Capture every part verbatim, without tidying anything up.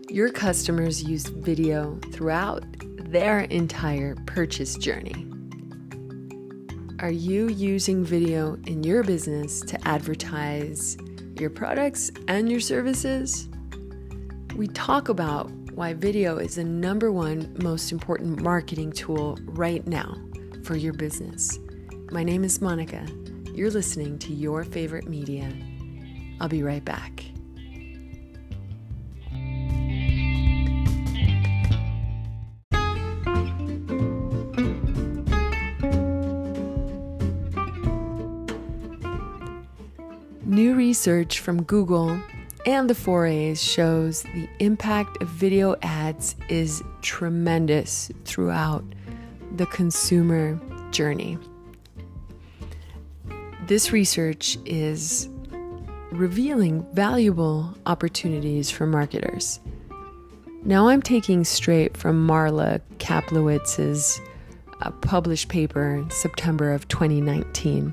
Your customers use video throughout their entire purchase journey. Are you using video in your business to advertise your products and your services? We talk about why video is the number one most important marketing tool right now for your business. My name is Monica. You're listening to Your Favorite Media. I'll be right back. New research from Google and the four A's shows the impact of video ads is tremendous throughout the consumer journey. This research is revealing valuable opportunities for marketers. Now I'm taking straight from Marla Kaplowitz's uh, published paper in September of twenty nineteen.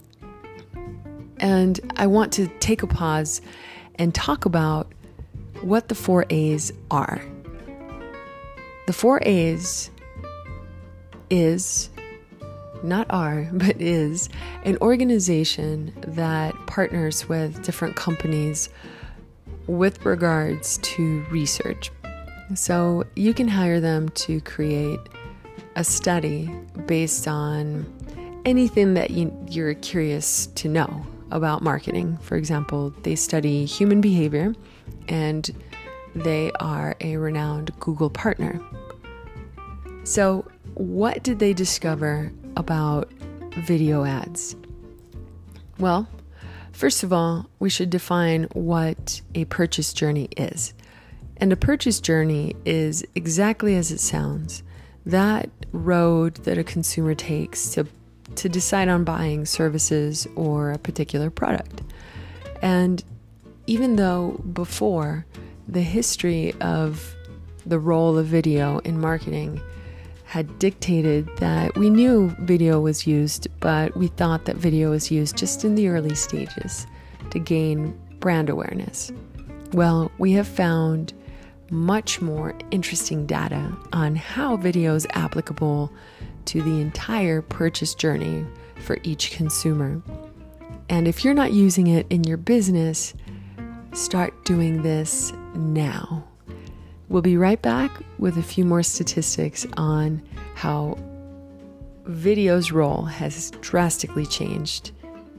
And I want to take a pause and talk about what the four A's are. The four A's is, not are, but is, an organization that partners with different companies with regards to research. So you can hire them to create a study based on anything that you, you're curious to know about marketing. For example, they study human behavior and they are a renowned Google partner. So what did they discover about video ads? Well, first of all, we should define what a purchase journey is. And a purchase journey is exactly as it sounds, that road that a consumer takes to to decide on buying services or a particular product. And even though before, the history of the role of video in marketing had dictated that we knew video was used, but we thought that video was used just in the early stages to gain brand awareness. Well, we have found much more interesting data on how video is applicable to the entire purchase journey for each consumer. And if you're not using it in your business, start doing this now. We'll be right back with a few more statistics on how video's role has drastically changed.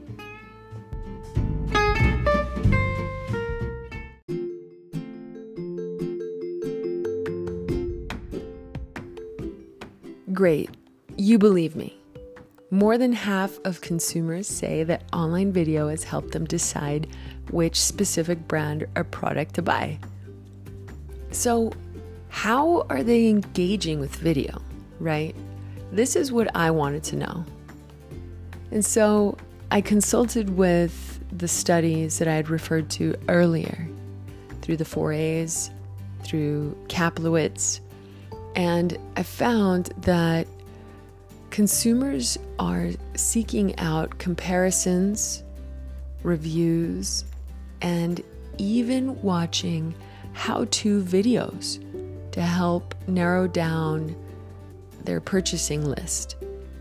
Great. You believe me. More than half of consumers say that online video has helped them decide which specific brand or product to buy. So, how are they engaging with video, right? This is what I wanted to know. And so, I consulted with the studies that I had referred to earlier through the four A's, through Kaplowitz, and I found that consumers are seeking out comparisons, reviews, and even watching how-to videos to help narrow down their purchasing list.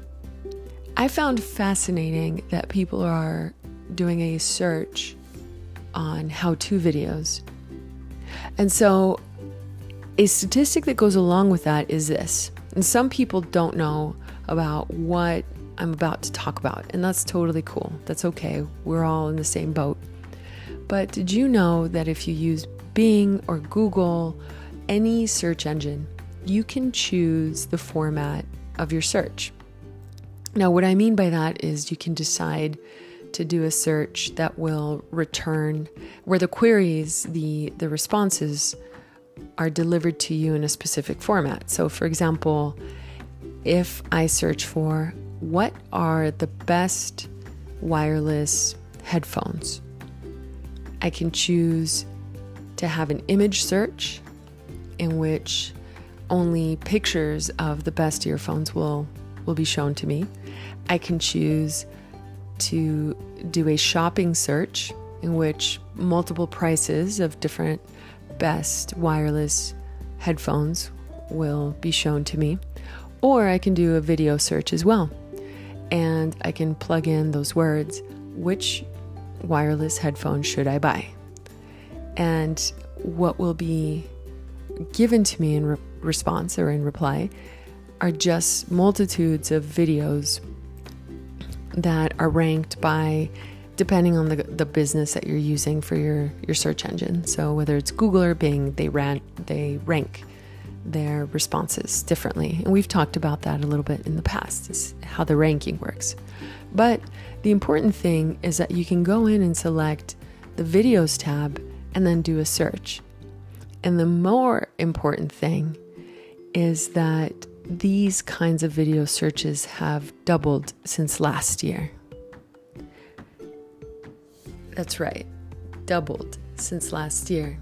I found fascinating that people are doing a search on how-to videos. And so a statistic that goes along with that is this, and some people don't know about what I'm about to talk about, and that's totally cool. That's okay. We're all in the same boat. But did you know that if you use Bing or Google, any search engine, you can choose the format of your search? Now, what I mean by that is you can decide to do a search that will return, where the queries, the, the responses are delivered to you in a specific format. So, for example, if I search for what are the best wireless headphones, I can choose to have an image search in which only pictures of the best earphones will, will be shown to me. I can choose to do a shopping search in which multiple prices of different best wireless headphones will be shown to me, or I can do a video search as well. And I can plug in those words, which wireless headphones should I buy? And what will be given to me in re- response or in reply are just multitudes of videos that are ranked by, depending on the the business that you're using for your, your search engine. So whether it's Google or Bing, they ran they rank their responses differently. And we've talked about that a little bit in the past, is how the ranking works. But the important thing is that you can go in and select the videos tab and then do a search. And the more important thing is that these kinds of video searches have doubled since last year. That's right, doubled since last year.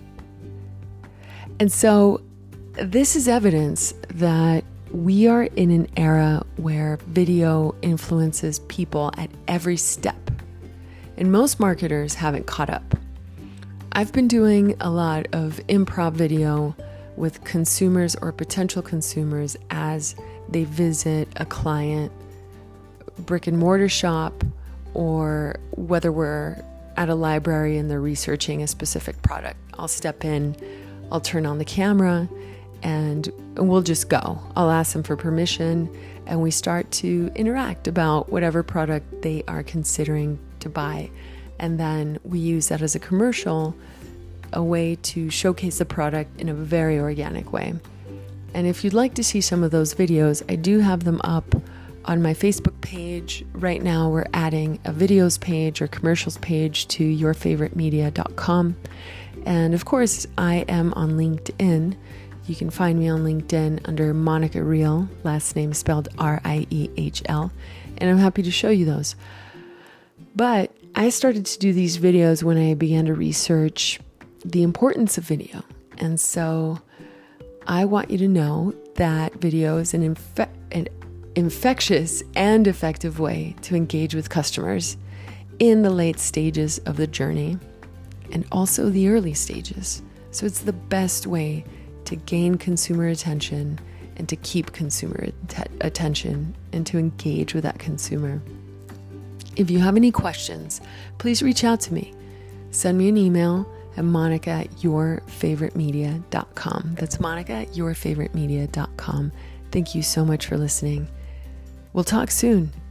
And so this is evidence that we are in an era where video influences people at every step, and most marketers haven't caught up. I've been doing a lot of improv video with consumers or potential consumers as they visit a client brick and mortar shop, or whether we're at a library and they're researching a specific product. I'll step in, I'll turn on the camera, and we'll just go. I'll ask them for permission, and we start to interact about whatever product they are considering to buy. And then we use that as a commercial, a way to showcase the product in a very organic way. And if you'd like to see some of those videos, I do have them up on my Facebook page. Right now we're adding a videos page or commercials page to your favorite media dot com. And of course, I am on LinkedIn. You can find me on LinkedIn under Monica Riehl, last name spelled R I E H L, and I'm happy to show you those. But I started to do these videos when I began to research the importance of video. And so I want you to know that video is an, infe- an infectious and effective way to engage with customers in the late stages of the journey and also the early stages. So it's the best way to gain consumer attention and to keep consumer att- attention and to engage with that consumer. If you have any questions, please reach out to me. Send me an email at monica at your favorite media dot com. That's monica at your favorite media dot com. Thank you so much for listening. We'll talk soon.